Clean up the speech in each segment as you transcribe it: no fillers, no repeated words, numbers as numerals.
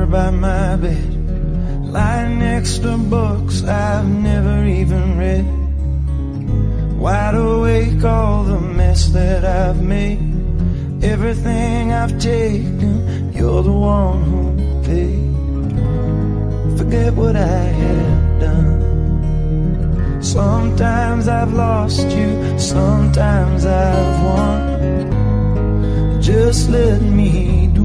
by my bed, lying next to books I've never even read. Wide awake, all the mess that I've made, everything I've taken, you're the one who paid. Forget what I have done. Sometimes I've lost you, sometimes I've won. Just let me do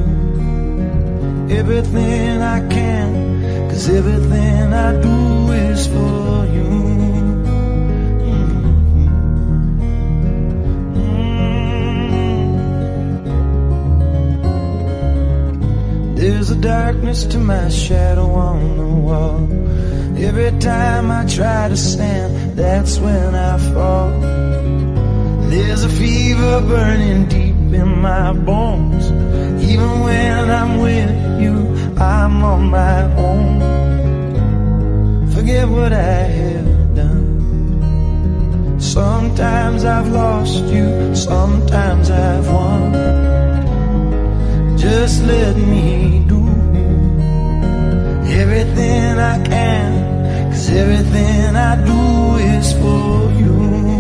everything I can, 'cause everything I do is for you. There's a darkness to my shadow on the wall. Every time I try to stand, that's when I fall. There's a fever burning deep in my bones. Even when I'm with you, I'm on my own. Forget what I have done. Sometimes I've lost you, sometimes I've won. Just let me do everything I can, 'cause everything I do is for you.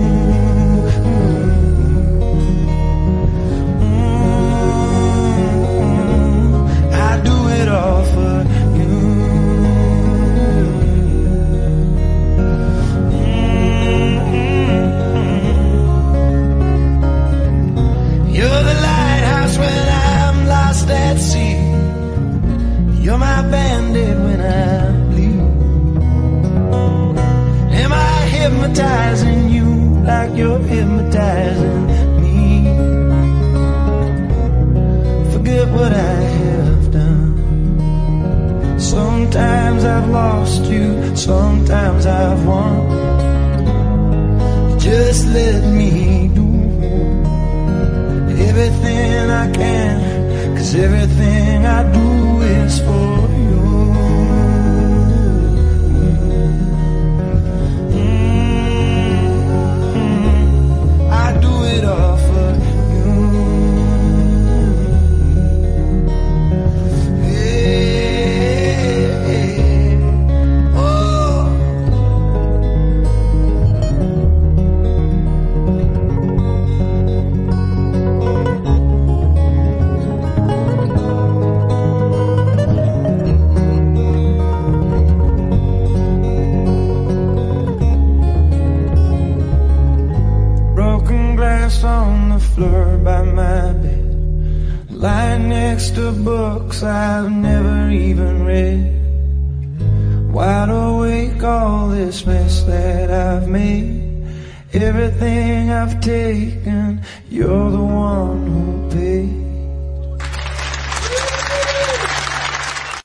I do it all for you. You're the lighthouse when I'm lost at sea. You're my band-aid when I bleed. Am I hypnotizing you like you're hypnotizing me? Forget what I have done. Sometimes I've lost you, sometimes I've won. Just let me do everything I can, 'cause everything I do is for you. I do it all for you. Yeah. Oh. On the floor by my bed, lying next to books I've never even read. Wide awake, all this mess that I've made, everything I've taken, you're the one who paid.